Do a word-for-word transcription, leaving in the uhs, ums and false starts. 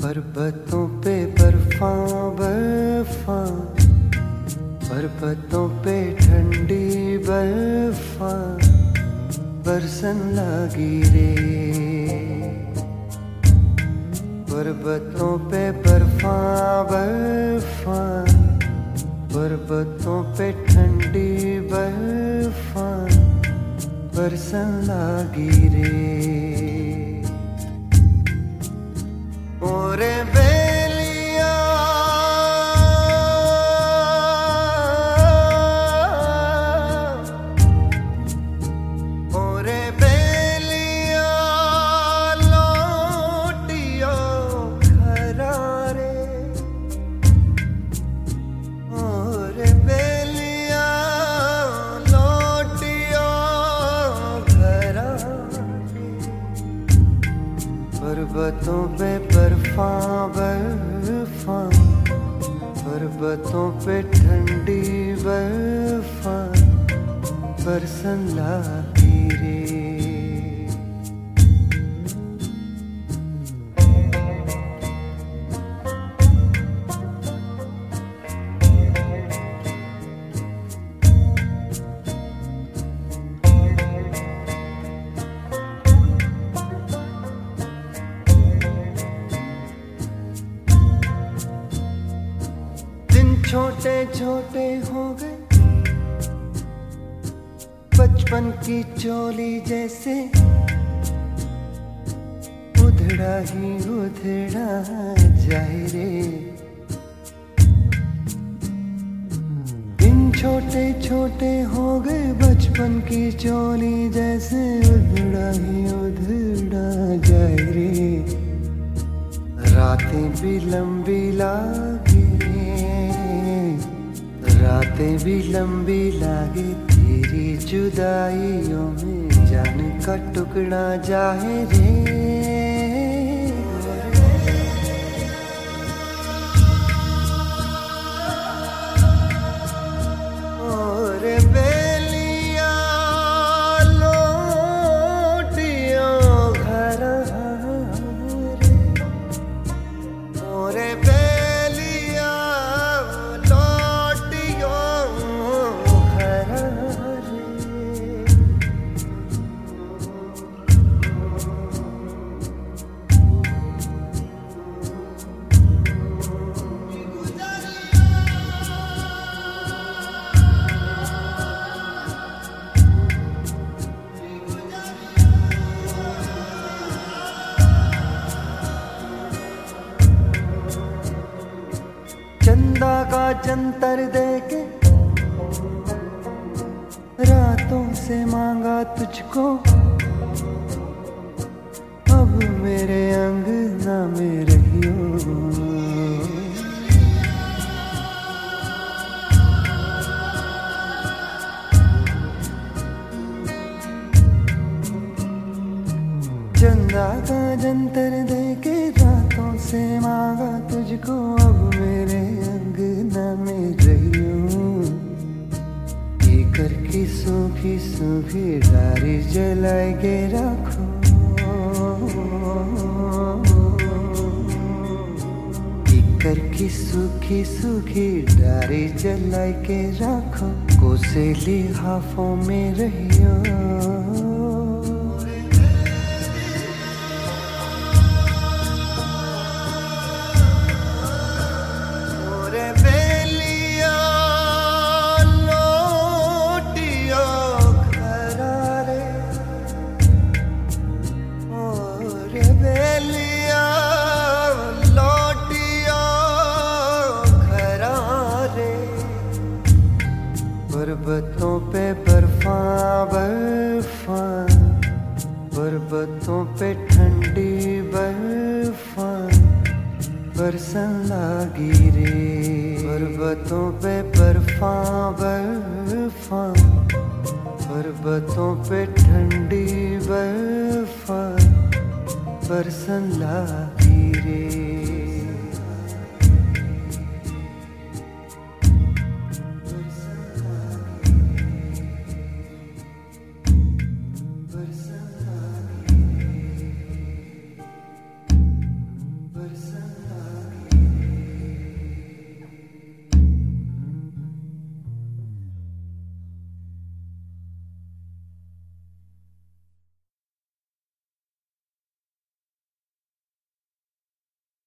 पर्वतों पे बर्फां बर्फां, पर्वतों पे ठंडी बर्फां बरसन लगी रे। पर्वतों पे बर्फां बर्फां, पर्वतों पे ठंडी बर्फां बरसन लगी रे। ओरे बेलिया ओरे बेलिया लौटियो घरा रे। ओरे बेलिया लौटियो घरा रे। पर्वतों पे बर्फां बर्फां, पर्वतों पे ठंडी बर्फां बरसन लगी रे। छोटे छोटे हो गए बचपन की चोली जैसे, उधड़ा ही उधड़ा जाए रे। दिन छोटे छोटे हो गए बचपन की चोली जैसे, उधड़ा ही उधड़ा जाए रे। रातें भी लंबी लागे, रातें भी लंबी लागे तेरी जुदाइयों में, जान का टुकड़ा जाए रे। और बेलिया लौटियो घरा रे। और बेलिया चंदा का जंतर देके रातों से मांगा तुझको, अब मेरे अंगना में रहियो। चंदा का जंतर देके रातों से मांगा तुझको, अब मेरे अंगना में रहियो। ये करके सूखी सूखी डारी जलाए के रखो, ये करके सूखी सूखी डारी जलाए के रखो, कोसे लिहाफों में रहियो। पर्वतों पे बर्फां बर्फां, पर्वतों पे ठंडी बर्फां बरसन लगी रे। पर्वतों पे बर्फां बर्फां, पर्वतों पे ठंडी बर्फां बरसन लगी रे।